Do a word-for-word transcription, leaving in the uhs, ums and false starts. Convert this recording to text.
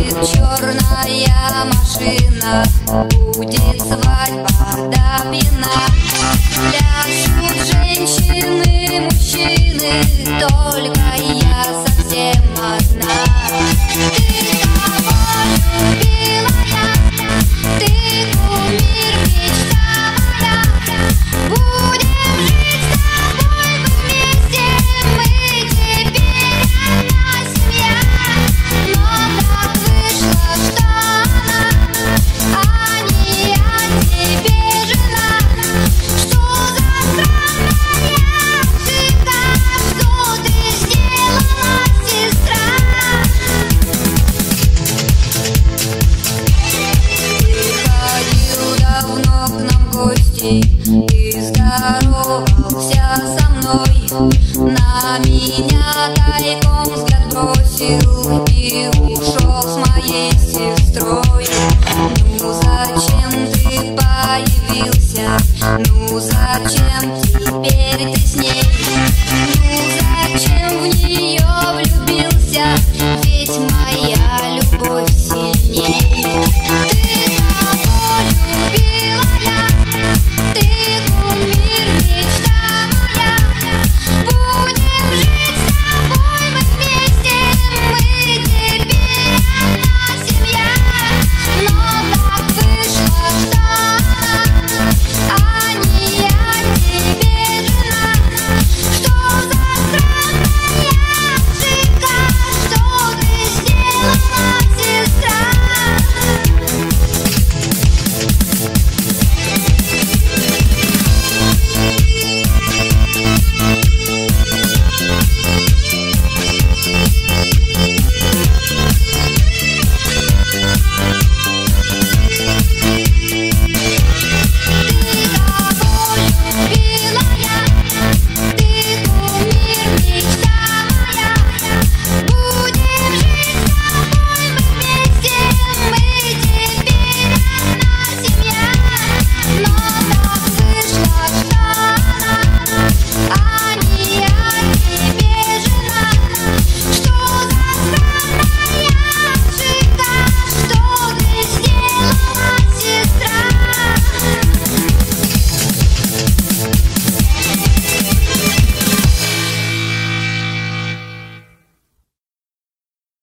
черная машина, будет свадьба до пьяна. Пляшут женщины, мужчины, только я совсем одна. Ты кого любила я? Ты кумир, мечта моя. Будем жить с тобой вместе, мы теперь одна семья. Но так вышло, что она, а не я тебе жена. Что за странная ошибка, что ты сделала, сестра? Ты ходил давно к нам в гости, ты здоровался со мной, на меня тайком взгляд бросил и ушел с моей сестрой. Ну зачем ты появился? Ну зачем теперь ты с ней? Ну зачем в нее влюбился? Ведь моя любовь сильней.